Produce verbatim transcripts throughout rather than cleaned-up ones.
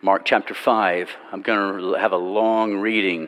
Mark chapter five. I'm going to have a long reading.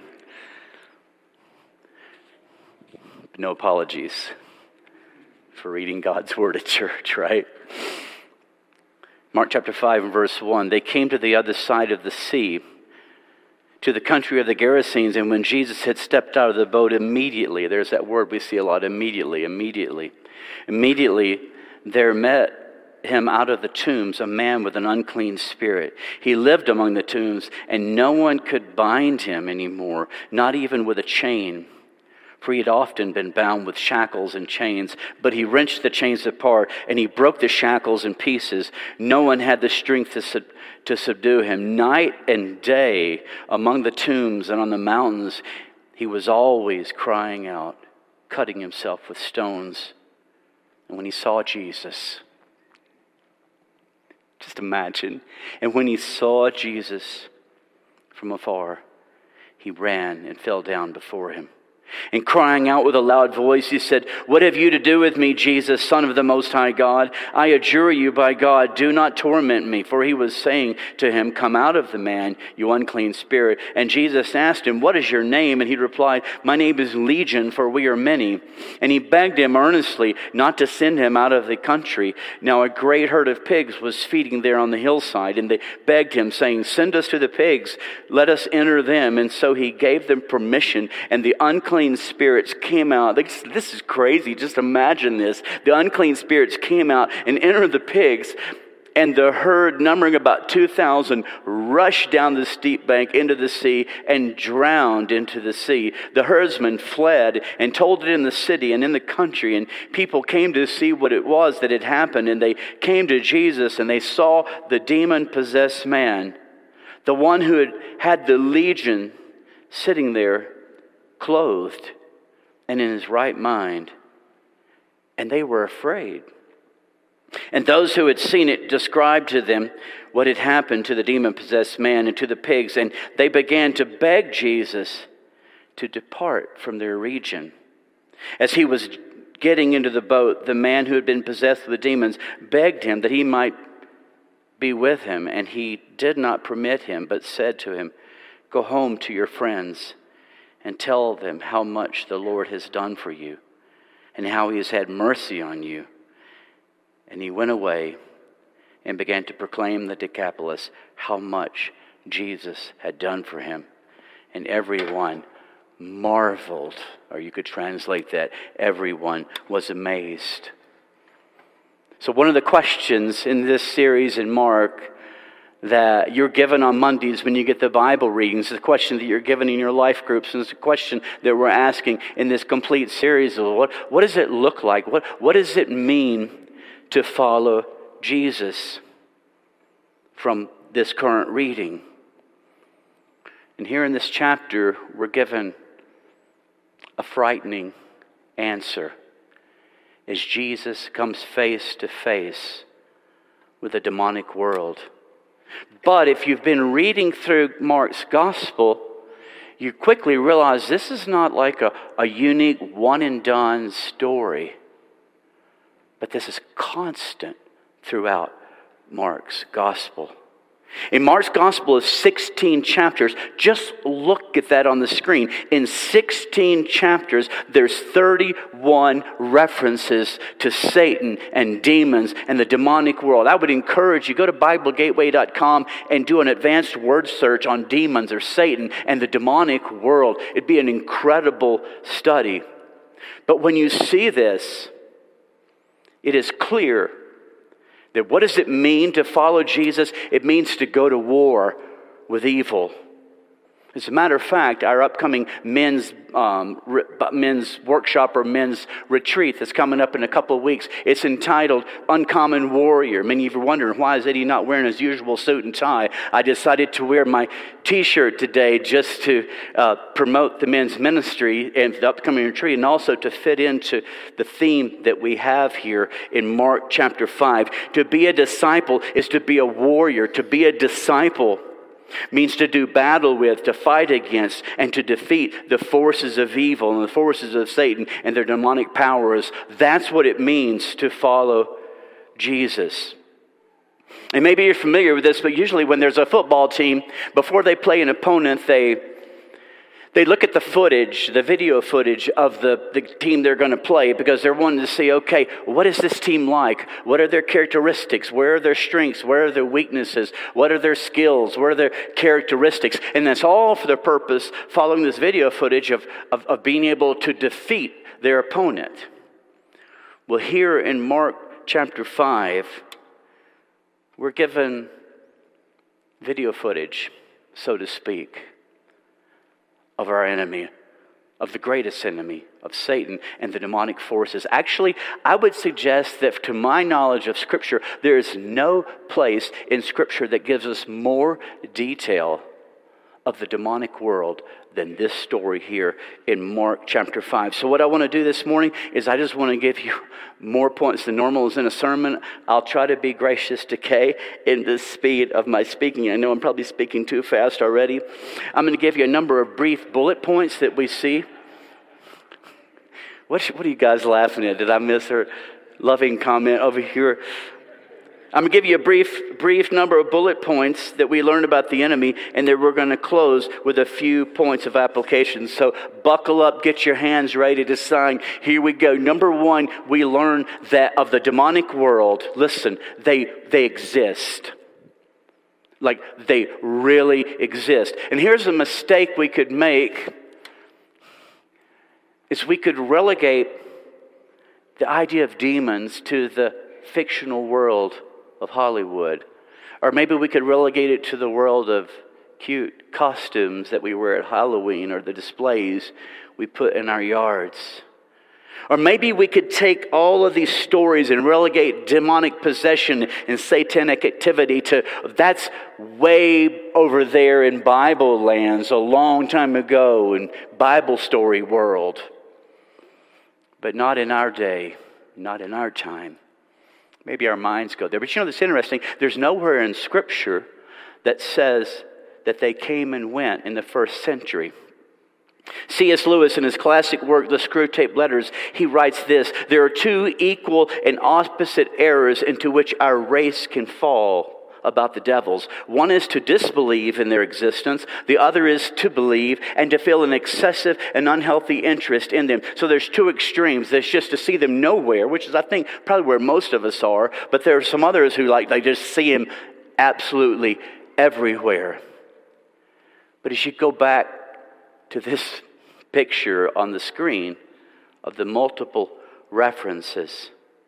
No apologies for reading God's word at church, right? Mark chapter five and verse one. They came to the other side of the sea, to the country of the Gerasenes, and when Jesus had stepped out of the boat, immediately, there's that word we see a lot, immediately, immediately. Immediately there met him out of the tombs a man with an unclean spirit. He lived among the tombs, and no one could bind him anymore, not even with a chain. For he had often been bound with shackles and chains, but he wrenched the chains apart, and he broke the shackles in pieces. No one had the strength to, sub- to subdue him. Night and day, among the tombs and on the mountains, he was always crying out, cutting himself with stones. And when he saw Jesus, just imagine, and when he saw Jesus from afar, he ran and fell down before him. And crying out with a loud voice, he said, "What have you to do with me, Jesus, Son of the Most High God? I adjure you by God, do not torment me." For he was saying to him, "Come out of the man, you unclean spirit." And Jesus asked him, "What is your name?" And he replied, "My name is Legion, for we are many." And he begged him earnestly not to send him out of the country. Now a great herd of pigs was feeding there on the hillside, and they begged him, saying, "Send us to the pigs, let us enter them." And so he gave them permission, and the unclean spirits came out. This is crazy. Just imagine this. The unclean spirits came out and entered the pigs, and the herd, numbering about two thousand, rushed down the steep bank into the sea and drowned into the sea. The herdsmen fled and told it in the city and in the country, and people came to see what it was that had happened, and they came to Jesus, and they saw the demon-possessed man, the one who had had the legion, sitting there, clothed and in his right mind, and they were afraid. And those who had seen it described to them what had happened to the demon-possessed man and to the pigs, and they began to beg Jesus to depart from their region. As he was getting into the boat, the man who had been possessed with the demons begged him that he might be with him, and he did not permit him, but said to him, "Go home to your friends and tell them how much the Lord has done for you and how he has had mercy on you." And he went away and began to proclaim the Decapolis how much Jesus had done for him. And everyone marveled, or you could translate that, everyone was amazed. So one of the questions in this series in Mark that you're given on Mondays when you get the Bible readings, the question that you're given in your life groups, and it's a question that we're asking in this complete series of what, what does it look like? What, what does it mean to follow Jesus from this current reading? And here in this chapter, we're given a frightening answer as Jesus comes face to face with a demonic world. But if you've been reading through Mark's gospel, you quickly realize this is not like a, a unique one-and-done story, but this is constant throughout Mark's gospel. In Mark's gospel is sixteen chapters. Just look at that on the screen. In sixteen chapters, there's thirty-one references to Satan and demons and the demonic world. I would encourage you, go to Bible Gateway dot com and do an advanced word search on demons or Satan and the demonic world. It'd be an incredible study. But when you see this, it is clear that what does it mean to follow Jesus? It means to go to war with evil. As a matter of fact, our upcoming men's um, re- men's workshop or men's retreat that's coming up in a couple of weeks, it's entitled Uncommon Warrior. Many of you are wondering, why is Eddie not wearing his usual suit and tie? I decided to wear my t-shirt today just to uh, promote the men's ministry and the upcoming retreat, and also to fit into the theme that we have here in Mark chapter five. To be a disciple is to be a warrior. To be a disciple means to do battle with, to fight against, and to defeat the forces of evil and the forces of Satan and their demonic powers. That's what it means to follow Jesus. And maybe you're familiar with this, but usually when there's a football team, before they play an opponent, they they look at the footage, the video footage of the, the team they're going to play, because they're wanting to see, okay, what is this team like? What are their characteristics? Where are their strengths? Where are their weaknesses? What are their skills? What are their characteristics? And that's all for the purpose, following this video footage, of, of, of being able to defeat their opponent. Well, here in Mark chapter five, we're given video footage, so to speak, of our enemy, of the greatest enemy, of Satan and the demonic forces. Actually, I would suggest that to my knowledge of Scripture, there is no place in Scripture that gives us more detail of the demonic world than this story here in Mark chapter five. So what I want to do this morning is I just want to give you more points than normal is in a sermon. I'll try to be gracious to Kay in the speed of my speaking. I know I'm probably speaking too fast already. I'm going to give you a number of brief bullet points that we see. What, what are you guys laughing at? Did I miss her loving comment over here? I'm going to give you a brief brief number of bullet points that we learned about the enemy, and then we're going to close with a few points of application. So buckle up, get your hands ready to sign. Here we go. Number one, we learn that of the demonic world, listen, they they exist. Like, they really exist. And here's a mistake we could make, is we could relegate the idea of demons to the fictional world of Hollywood. Or maybe we could relegate it to the world of cute costumes that we wear at Halloween, or the displays we put in our yards. Or maybe we could take all of these stories and relegate demonic possession and satanic activity to, that's way over there in Bible lands a long time ago, in Bible story world. But not in our day, not in our time. Maybe our minds go there. But you know, that's interesting. There's nowhere in Scripture that says that they came and went in the first century. C S Lewis, in his classic work, The Screwtape Letters, he writes this: there are two equal and opposite errors into which our race can fall about the devils. One is to disbelieve in their existence. The other is to believe and to feel an excessive and unhealthy interest in them. So there's two extremes. There's just to see them nowhere, which is, I think, probably where most of us are. But there are some others who, like, they just see him absolutely everywhere. But as you go back to this picture on the screen of the multiple references,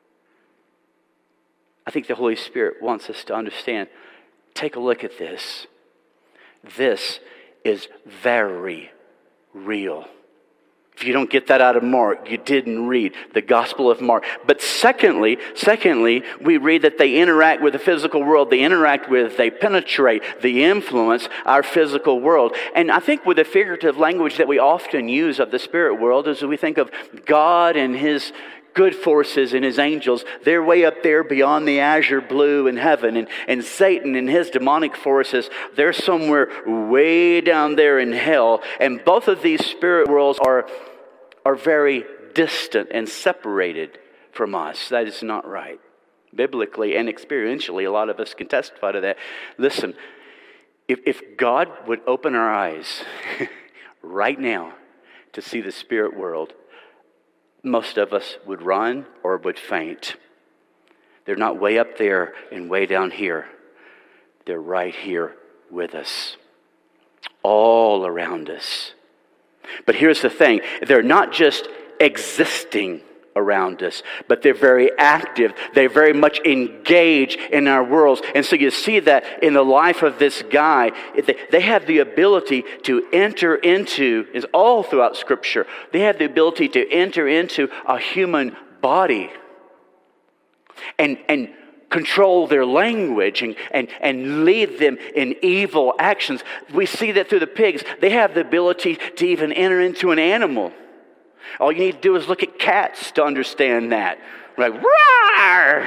I think the Holy Spirit wants us to understand. Take a look at this. This is very real. If you don't get that out of Mark, you didn't read the Gospel of Mark. But secondly, secondly, we read that they interact with the physical world. They interact with, they penetrate, they influence our physical world. And I think with the figurative language that we often use of the spirit world is we think of God and His good forces and His angels. They're way up there beyond the azure blue in heaven. And, and Satan and his demonic forces, they're somewhere way down there in hell. And both of these spirit worlds are, are very distant and separated from us. That is not right. Biblically and experientially, a lot of us can testify to that. Listen, if, if God would open our eyes right now to see the spirit world, most of us would run or would faint. They're not way up there and way down here. They're right here with us, all around us. But here's the thing. They're not just existing around us, but they're very active. They're very much engaged in our worlds. And so you see that in the life of this guy, they have the ability to enter into, is all throughout Scripture, they have the ability to enter into a human body and, and control their language and, and, and lead them in evil actions. We see that through the pigs. They have the ability to even enter into an animal. All you need to do is look at cats to understand that. Like, roar!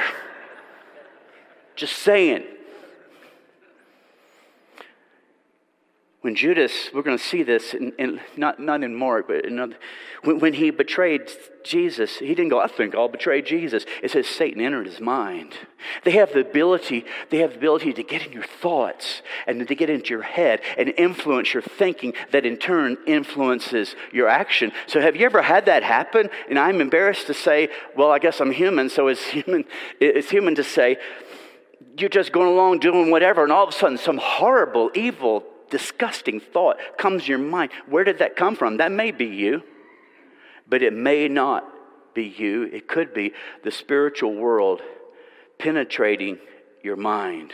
Just saying. When Judas, we're going to see this, in, in, not, not in Mark, but in other, when, when he betrayed Jesus, he didn't go, I think I'll betray Jesus. It says Satan entered his mind. They have the ability, they have the ability to get in your thoughts and to get into your head and influence your thinking that in turn influences your action. So have you ever had that happen? And I'm embarrassed to say, well, I guess I'm human, so it's human, it's human to say, you're just going along doing whatever, and all of a sudden some horrible, evil, disgusting thought comes to your mind. Where did that come from? That may be you, but it may not be you. It could be the spiritual world penetrating your mind.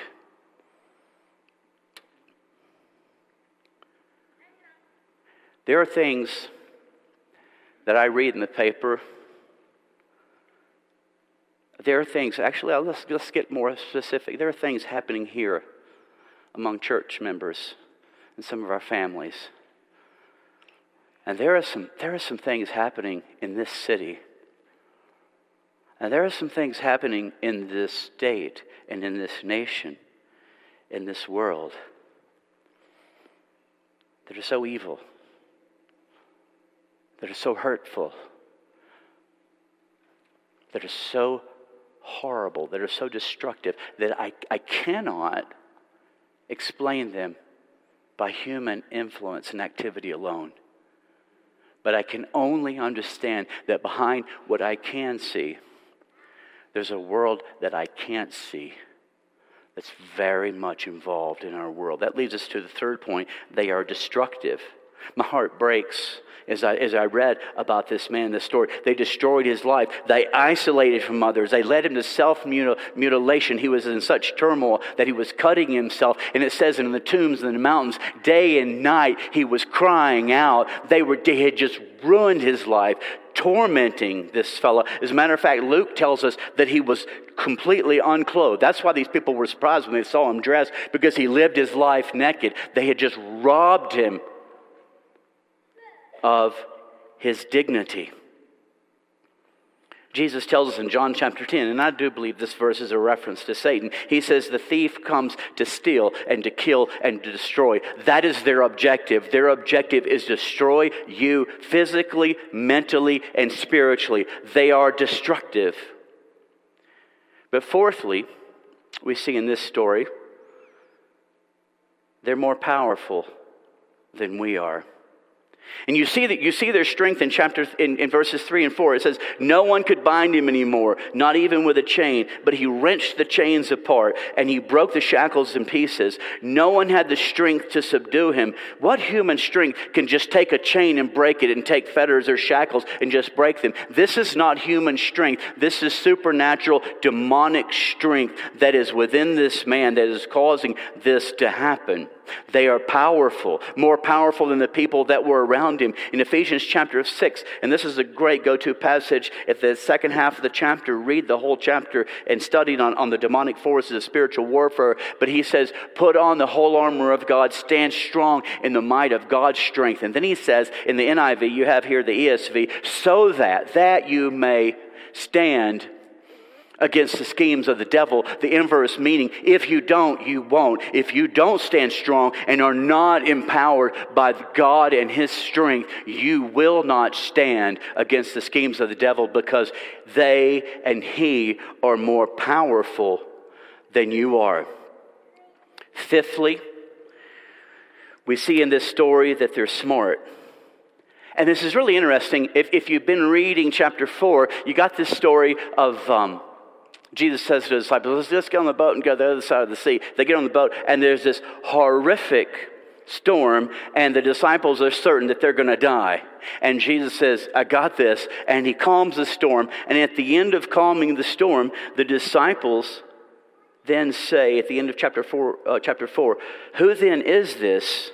There are things that I read in the paper. There are things, actually, let's, let's get more specific. There are things happening here among church members and some of our families. And there are some there are some things happening in this city. And there are some things happening in this state and in this nation, in this world, that are so evil, that are so hurtful, that are so horrible, that are so destructive, that I, I cannot explain them by human influence and activity alone. But I can only understand that behind what I can see, there's a world that I can't see that's very much involved in our world. That leads us to the third point. They are destructive. My heart breaks as I, as I read about this man in this story. They destroyed his life. They isolated from others. They led him to self-mutilation. He was in such turmoil that he was cutting himself. And it says in the tombs and the mountains, day and night, he was crying out. They were they had just ruined his life, tormenting this fellow. As a matter of fact, Luke tells us that he was completely unclothed. That's why these people were surprised when they saw him dressed, because he lived his life naked. They had just robbed him of his dignity. Jesus tells us in John chapter ten, and I do believe this verse is a reference to Satan. He says the thief comes to steal and to kill and to destroy. That is their objective. Their objective is to destroy you physically, mentally, and spiritually. They are destructive. But fourthly, we see in this story, they're more powerful than we are. And you see that you see their strength in chapter in, in verses three and four. It says, no one could bind him anymore, not even with a chain, but he wrenched the chains apart and he broke the shackles in pieces. No one had the strength to subdue him. What human strength can just take a chain and break it, and take fetters or shackles and just break them? This is not human strength. This is supernatural, demonic strength that is within this man that is causing this to happen. They are powerful, more powerful than the people that were around him. In Ephesians chapter six, and this is a great go-to passage at the second half of the chapter, read the whole chapter and study on, on the demonic forces of spiritual warfare. But he says, put on the whole armor of God, stand strong in the might of God's strength. And then he says, in the N I V, you have here the E S V, so that, that you may stand against the schemes of the devil. The inverse meaning, if you don't, you won't. If you don't stand strong and are not empowered by God and His strength, you will not stand against the schemes of the devil, because they and he are more powerful than you are. Fifthly, we see in this story that they're smart. And this is really interesting. If, if you've been reading chapter four, you got this story of Um, Jesus says to his disciples, let's just get on the boat and go to the other side of the sea. They get on the boat, and there's this horrific storm, and the disciples are certain that they're going to die. And Jesus says, I got this. And he calms the storm. And at the end of calming the storm, the disciples then say, at the end of chapter four, uh, chapter four, who then is this?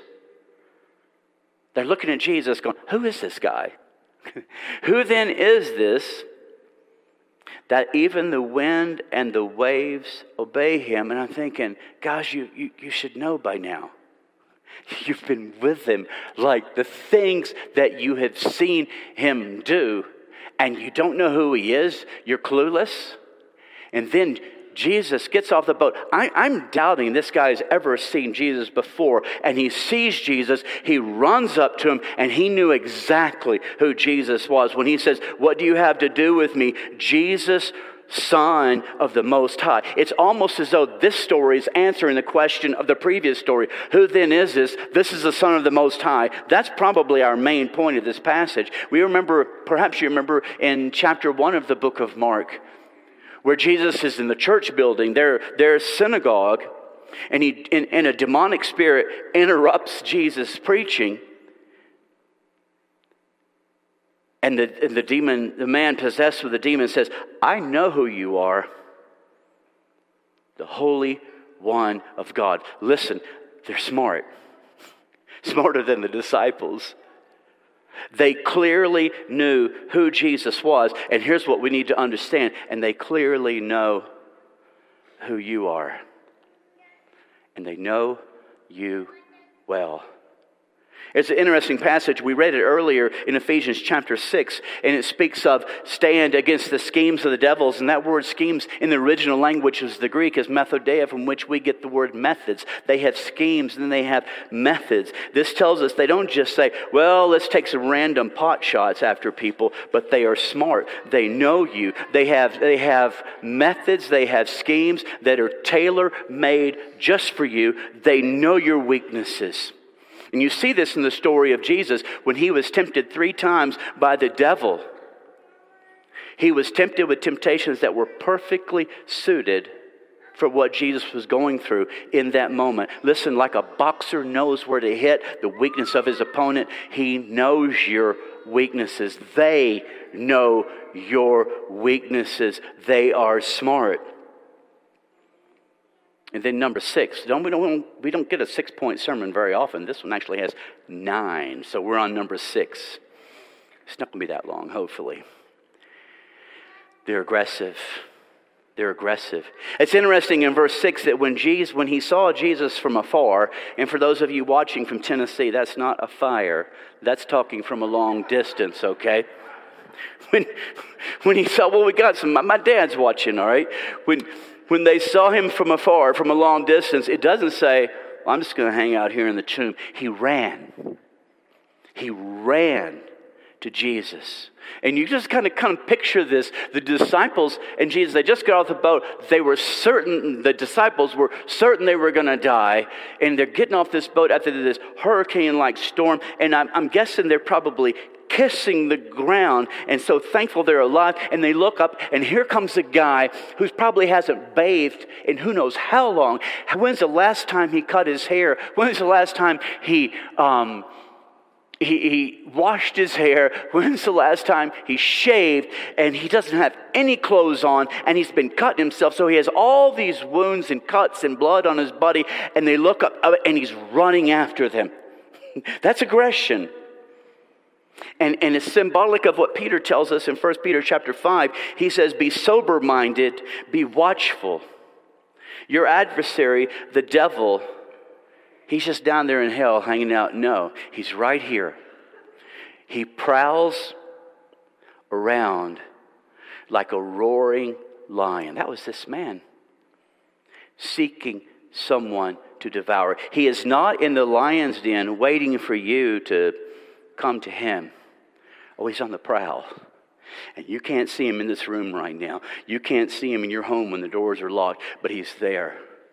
They're looking at Jesus going, who is this guy? Who then is this that even the wind and the waves obey him? And I'm thinking, gosh, you, you, you should know by now. You've been with him. Like the things that you have seen him do, and you don't know who he is. You're clueless. And then Jesus gets off the boat. I, I'm doubting this guy's ever seen Jesus before. And he sees Jesus. He runs up to him. And he knew exactly who Jesus was. When he says, what do you have to do with me? Jesus, Son of the Most High. It's almost as though this story is answering the question of the previous story. Who then is this? This is the Son of the Most High. That's probably our main point of this passage. We remember, perhaps you remember in chapter one of the book of Mark, where Jesus is in the church building, their, their synagogue, and, he, and, and a demonic spirit interrupts Jesus' preaching. And the, and the demon, the man possessed with the demon says, I know who you are, the Holy One of God. Listen, they're smart, smarter than the disciples. They clearly knew who Jesus was. And here's what we need to understand. And they clearly know who you are. And they know you well. It's an interesting passage. We read it earlier in Ephesians chapter six, and it speaks of stand against the schemes of the devils. And that word schemes in the original language is the Greek is methodeia, from which we get the word methods. They have schemes and they have methods. This tells us they don't just say, well, let's take some random pot shots after people, but they are smart. They know you. They have, they have methods. They have schemes that are tailor-made just for you. They know your weaknesses. And you see this in the story of Jesus when he was tempted three times by the devil. He was tempted with temptations that were perfectly suited for what Jesus was going through in that moment. Listen, like a boxer knows where to hit the weakness of his opponent, he knows your weaknesses. They know your weaknesses. They are smart. And then number six, don't, we, don't, we don't get a six-point sermon very often. This one actually has nine, so we're on number six. It's not going to be that long, hopefully. They're aggressive. They're aggressive. It's interesting in verse six that when Jesus, when he saw Jesus from afar, and for those of you watching from Tennessee, that's not a fire. That's talking from a long distance, okay? When, when he saw, well, we got some, my, my dad's watching, all right? When... When they saw him from afar, from a long distance, it doesn't say, well, I'm just going to hang out here in the tomb. He ran. He ran to Jesus. And you just kind of kind of picture this. The disciples and Jesus, they just got off the boat. They were certain, the disciples were certain they were going to die. And they're getting off this boat after this hurricane-like storm. And I'm, I'm guessing they're probably kissing the ground and so thankful they're alive. And they look up and here comes a guy who probably hasn't bathed in who knows how long. When's the last time he cut his hair? When's the last time he um, he, he washed his hair? When's the last time he shaved? And he doesn't have any clothes on and he's been cutting himself. So he has all these wounds and cuts and blood on his body. And they look up and he's running after them. That's aggression. And, and it's symbolic of what Peter tells us in First Peter chapter five. He says, be sober-minded, be watchful. Your adversary, the devil, he's just down there in hell hanging out. No, he's right here. He prowls around like a roaring lion. That was this man, seeking someone to devour. He is not in the lion's den waiting for you to come to him. Oh, he's on the prowl. And you can't see him in this room right now. You can't see him in your home when the doors are locked, but he's there.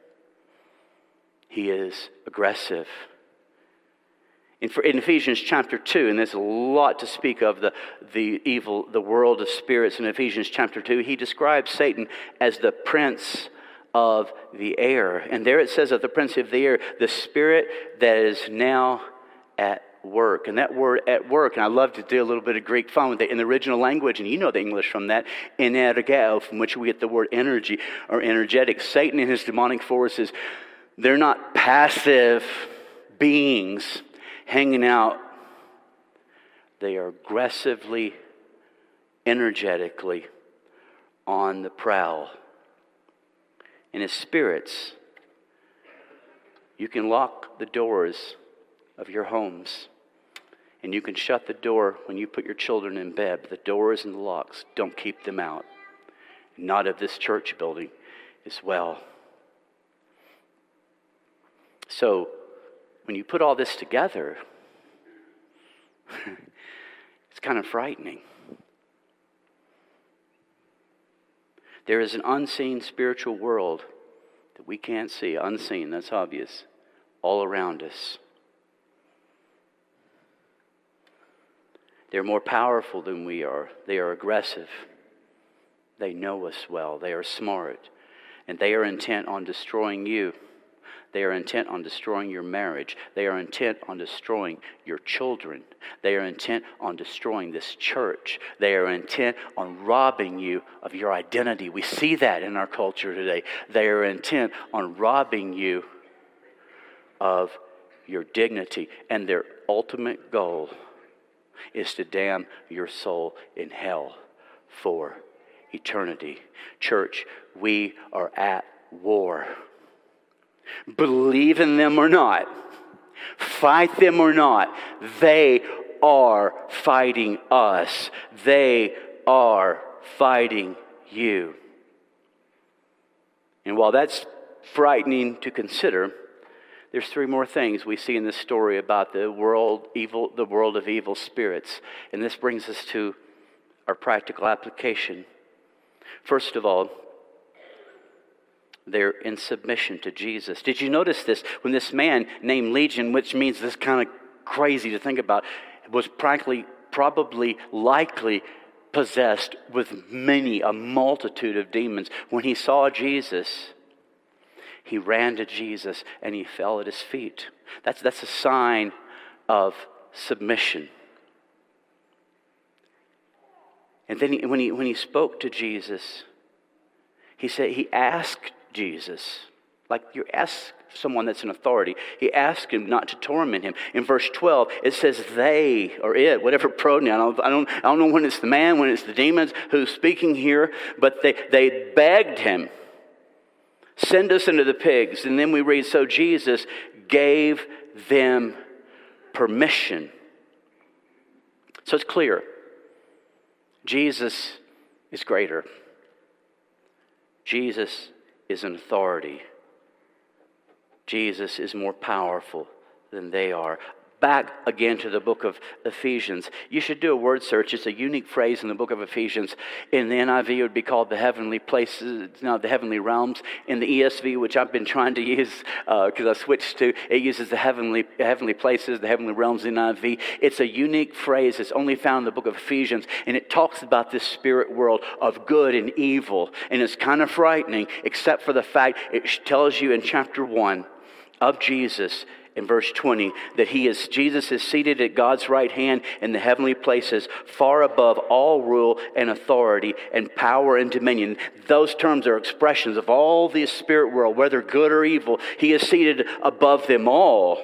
He is aggressive. In, in Ephesians chapter two, and there's a lot to speak of the, the evil, the world of spirits in Ephesians chapter two, he describes Satan as the prince of the air. And there it says of the prince of the air, the spirit that is now at work. And that word at work, and I love to do a little bit of Greek fun with it in the original language, and you know the English from that, energeo, from which we get the word energy or energetic. Satan and his demonic forces, they're not passive beings hanging out. They are aggressively, energetically on the prowl. And as spirits, you can lock the doors of your homes. And you can shut the door when you put your children in bed. But the doors and the locks, don't keep them out. Not of this church building. is well. So, when you put all this together, it's kind of frightening. There is an unseen spiritual world that we can't see. Unseen, that's obvious, all around us. They're more powerful than we are. They are aggressive. They know us well. They are smart. And they are intent on destroying you. They are intent on destroying your marriage. They are intent on destroying your children. They are intent on destroying this church. They are intent on robbing you of your identity. We see that in our culture today. They are intent on robbing you of your dignity. And their ultimate goal is to damn your soul in hell for eternity. Church, we are at war. Believe in them or not, fight them or not, they are fighting us. They are fighting you. And while that's frightening to consider, there's three more things we see in this story about the world evil, the world of evil spirits. And this brings us to our practical application. First of all, they're in submission to Jesus. Did you notice this? When this man named Legion, which means this kind of crazy to think about, was practically, probably, likely possessed with many, a multitude of demons. When he saw Jesus, he ran to Jesus and he fell at his feet. That's, that's a sign of submission. And then he, when he when he spoke to Jesus, he said he asked Jesus, like you ask someone that's in authority, he asked him not to torment him. In verse twelve, it says they or it, whatever pronoun. I don't I don't know when it's the man, when it's the demons who's speaking here, but they they begged him, send us into the pigs. And then we read, so Jesus gave them permission. So it's clear. Jesus is greater. Jesus is an authority. Jesus is more powerful than they are. Back again to the book of Ephesians. You should do a word search. It's a unique phrase in the book of Ephesians. In the N I V, it would be called the heavenly places, no, the heavenly realms. In the E S V, which I've been trying to use because uh, I switched to, it uses the heavenly heavenly places, the heavenly realms in the N I V. It's a unique phrase. It's only found in the book of Ephesians, and it talks about this spirit world of good and evil. And it's kind of frightening, except for the fact it tells you in chapter one of Jesus, in verse twenty, that he is Jesus is seated at God's right hand in the heavenly places, far above all rule and authority and power and dominion. Those terms are expressions of all the spirit world, whether good or evil. He is seated above them all.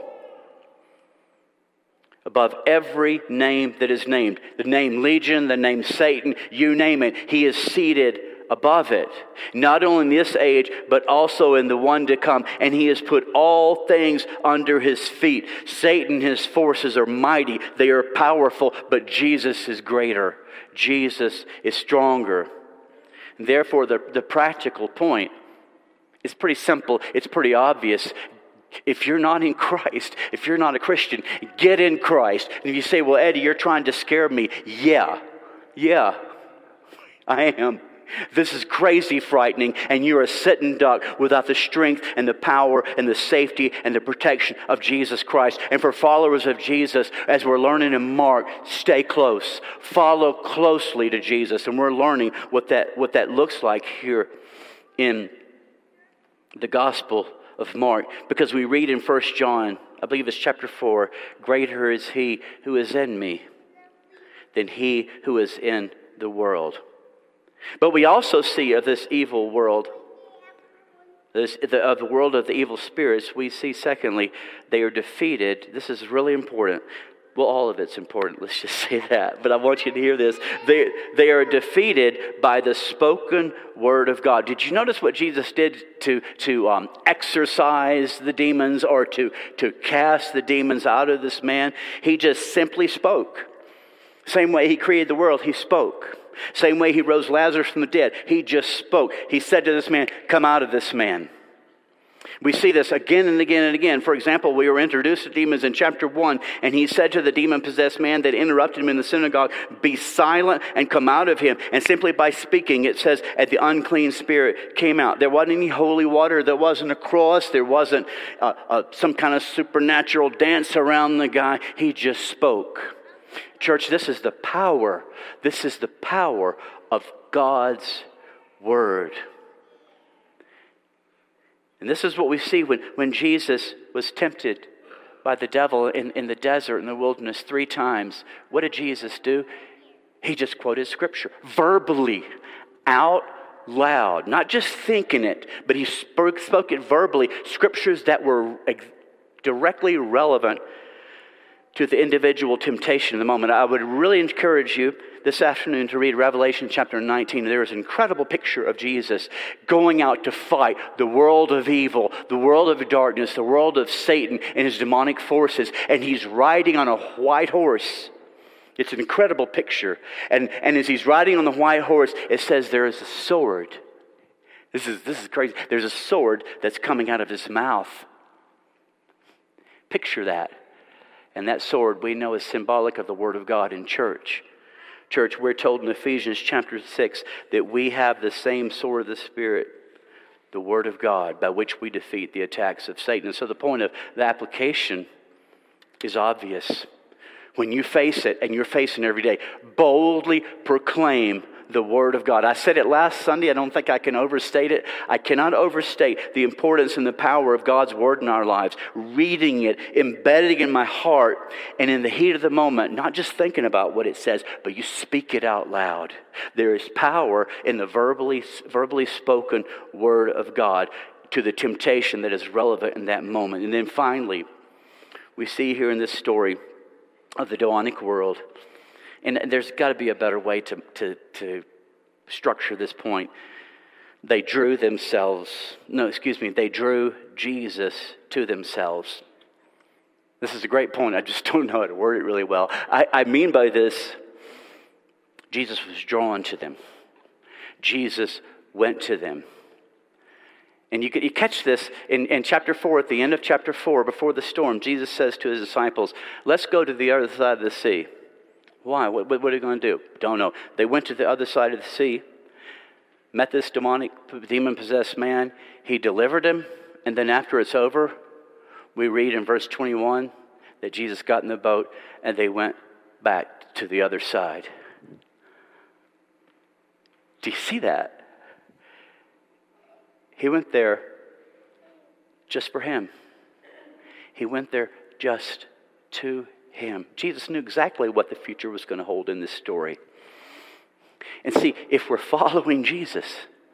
Above every name that is named. The name Legion, the name Satan, you name it. He is seated above it. Not only in this age, but also in the one to come. And he has put all things under his feet. Satan, his forces are mighty. They are powerful, but Jesus is greater. Jesus is stronger. And therefore, the, the practical point is pretty simple. It's pretty obvious. If you're not in Christ, if you're not a Christian, get in Christ. And if you say, well, Eddie, you're trying to scare me. Yeah, yeah, I am. This is crazy frightening, and you're a sitting duck without the strength and the power and the safety and the protection of Jesus Christ. And for followers of Jesus, as we're learning in Mark, stay close. Follow closely to Jesus. And we're learning what that, what that looks like here in the Gospel of Mark. Because we read in First John, I believe it's chapter four, greater is he who is in me than he who is in the world. But we also see of this evil world, this, the, of the world of the evil spirits, we see secondly, they are defeated. This is really important. Well, all of it's important, let's just say that. But I want you to hear this. They, they are defeated by the spoken word of God. Did you notice what Jesus did to, to um, exorcise the demons or to, to cast the demons out of this man? He just simply spoke. Same way he created the world, he spoke. Same way he rose Lazarus from the dead. He just spoke. He said to this man, come out of this man. We see this again and again and again. For example, we were introduced to demons in chapter one, and he said to the demon-possessed man that interrupted him in the synagogue, be silent and come out of him. And simply by speaking, it says, and the unclean spirit came out. There wasn't any holy water. There wasn't a cross. There wasn't uh, uh, some kind of supernatural dance around the guy. He just spoke. Church, this is the power. This is the power of God's word. And this is what we see when, when Jesus was tempted by the devil in, in the desert, in the wilderness, three times. What did Jesus do? He just quoted Scripture, verbally, out loud. Not just thinking it, but he spoke, spoke it verbally. Scriptures that were ex- directly relevant to the individual temptation in the moment. I would really encourage you this afternoon to read Revelation chapter nineteen. There is an incredible picture of Jesus going out to fight the world of evil, the world of darkness, the world of Satan and his demonic forces. And he's riding on a white horse. It's an incredible picture. And, and as he's riding on the white horse, it says there is a sword. This is, this is crazy. There's a sword that's coming out of his mouth. Picture that. And that sword we know is symbolic of the Word of God in church. Church, we're told in Ephesians chapter six that we have the same sword of the Spirit, the Word of God, by which we defeat the attacks of Satan. And so the point of the application is obvious. When you face it, and you're facing it every day, boldly proclaim the Word of God. I said it last Sunday. I don't think I can overstate it. I cannot overstate the importance and the power of God's Word in our lives. Reading it, embedding it in my heart, and in the heat of the moment, not just thinking about what it says, but you speak it out loud. There is power in the verbally, verbally spoken Word of God to the temptation that is relevant in that moment. And then finally, we see here in this story of the demonic world, and there's got to be a better way to, to, to structure this point. They drew themselves, no, excuse me, they drew Jesus to themselves. This is a great point. I just don't know how to word it really well. I, I mean by this, Jesus was drawn to them. Jesus went to them. And you, you catch this in, in chapter four, at the end of chapter four, before the storm, Jesus says to his disciples, let's go to the other side of the sea. Why? What, what are they going to do? Don't know. They went to the other side of the sea, met this demonic, demon-possessed man. He delivered him, and then after it's over, we read in verse twenty-one that Jesus got in the boat, and they went back to the other side. Do you see that? He went there just for him. He went there just to him. Jesus knew exactly what the future was going to hold in this story. And see, if we're following Jesus,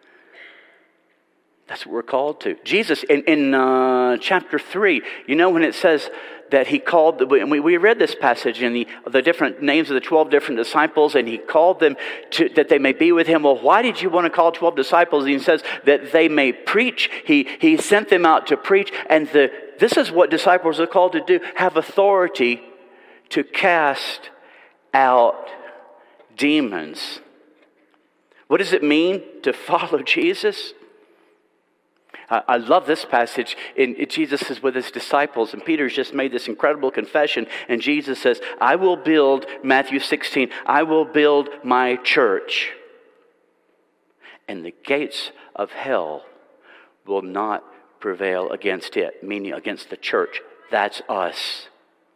that's what we're called to. Jesus, in, in uh, chapter three, you know when it says that he called, and we, we read this passage in the, the different names of the twelve different disciples, and he called them to, that they may be with him. Well, why did you want to call twelve disciples? And he says that they may preach. He, he sent them out to preach, and the, this is what disciples are called to do, have authority to cast out demons. What does it mean to follow Jesus? I, I love this passage. In, in Jesus is with his disciples, and Peter's just made this incredible confession, and Jesus says, I will build, Matthew sixteen, I will build my church, and the gates of hell will not prevail against it, meaning against the church. That's us.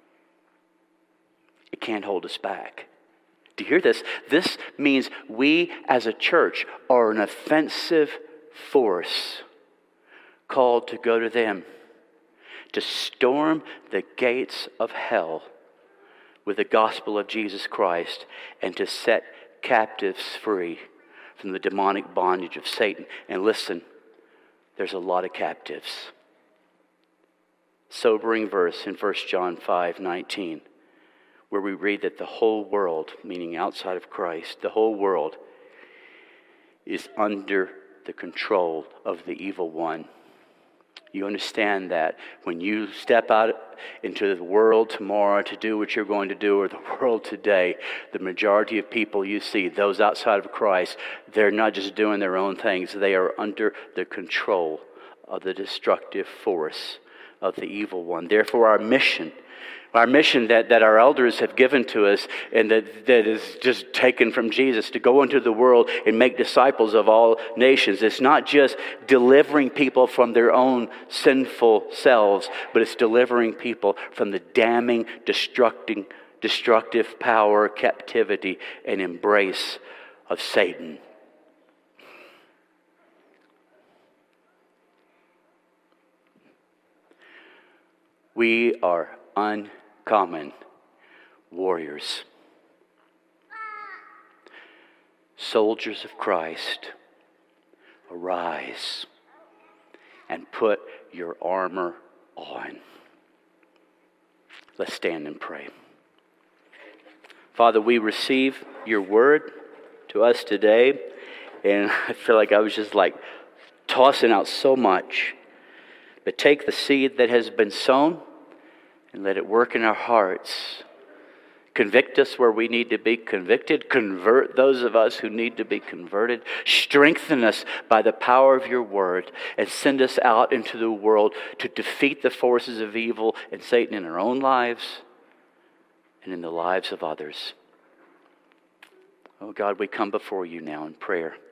It can't hold us back. Do you hear this? This means we as a church are an offensive force called to go to them, to storm the gates of hell with the gospel of Jesus Christ, and to set captives free from the demonic bondage of Satan. And listen, there's a lot of captives. Sobering verse in First John five nineteen. Where we read that the whole world, meaning outside of Christ, the whole world is under the control of the evil one. You understand that when you step out into the world tomorrow to do what you're going to do, or the world today, the majority of people you see, those outside of Christ, they're not just doing their own things. They are under the control of the destructive force of the evil one. Therefore, our mission, our mission that, that our elders have given to us, and that, that is just taken from Jesus, to go into the world and make disciples of all nations. It's not just delivering people from their own sinful selves, but it's delivering people from the damning, destructing, destructive power, captivity, and embrace of Satan. We are uncommon warriors, soldiers of Christ. Arise and put your armor on. Let's stand and pray. Father, we receive your word to us today, and I feel like I was just like tossing out so much. But take the seed that has been sown and let it work in our hearts. Convict us where we need to be convicted. Convert those of us who need to be converted. Strengthen us by the power of your word, and send us out into the world to defeat the forces of evil and Satan in our own lives and in the lives of others. Oh God, we come before you now in prayer.